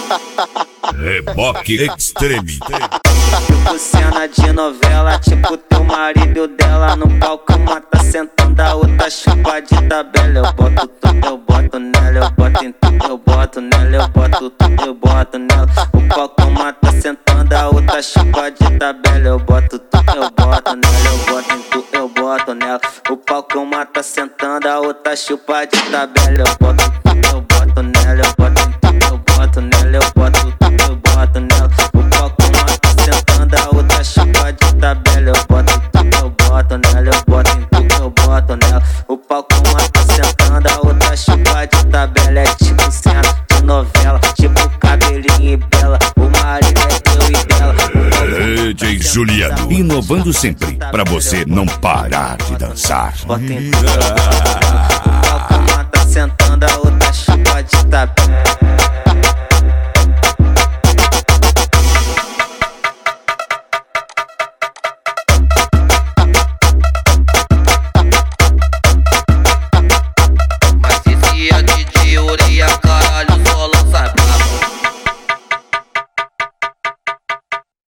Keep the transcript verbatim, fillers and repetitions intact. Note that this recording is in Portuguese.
Reboque Extreme. Tipo cena de novela, tipo teu marido e o dela no palco, uma tá sentando, a outra chupa de tabela. Eu boto tudo, eu boto nela, eu boto em tudo, eu boto nela, eu boto tudo, eu boto nela. O palco, uma tá sentando, a outra chupa de tabela. Eu boto tudo, eu boto nela, eu boto em tudo, eu boto nela. O palco, uma tá sentando, a outra chupa de tabela. Eu boto tudo, eu boto nela, eu boto em tudo, eu boto nela, eu boto tudo, eu boto nela. O palco, uma tá sentando, a outra chupa de tabela. Eu boto tudo, eu boto nela, eu boto em tudo, eu boto nela. O palco, uma tá sentando, a outra chupa de tabela. É tipo cena de novela, tipo cabelinho e bela. O marido é teu e dela. D J Juliano, inovando sempre, pra você não parar de dançar. Bota em tudo, eu boto nela. O palco, uma tá sentando, a outra chupa de tabela.